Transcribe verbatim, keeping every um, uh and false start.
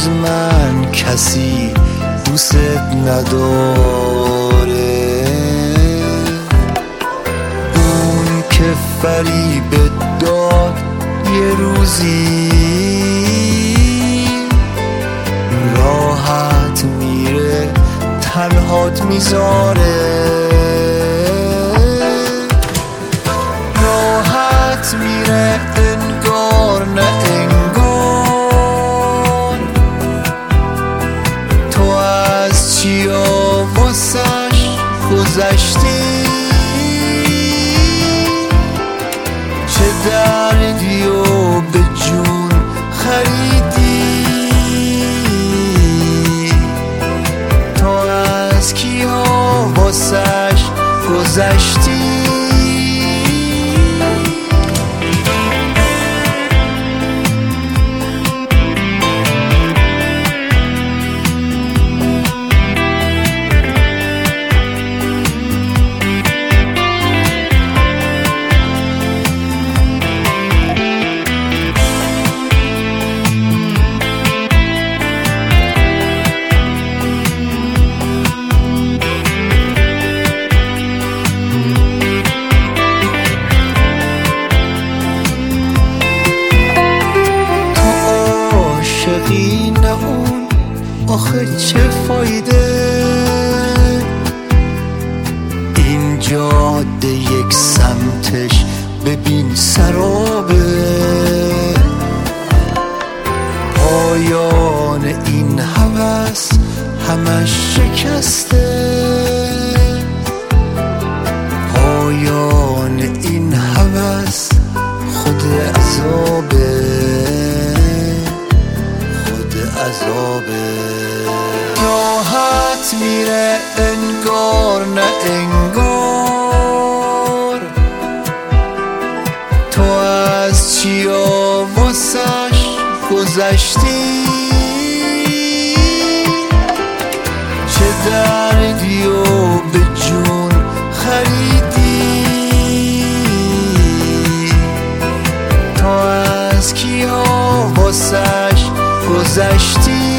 جز من کسی دوست نداره. اون که فریب داد یه روزی راحت میره تنهات میذاره. راحت میره انگار نه انگار. تو از چیا واسش گذشتی؟ چه دردیو به جون خریدی؟ تو از کیا واسش گذشتی؟ نه اون آخه چه فایده؟ این جاده یک سمتش ببین سرابه. پایان این هوس همش شکسته. پایان این هوس خود عذابه. عذابه. راحت میره انگار نه انگار. تو از چیا واسش گذشتی؟ چه دردیو به جون خریدی؟ تو از کیا واسش گذشتی؟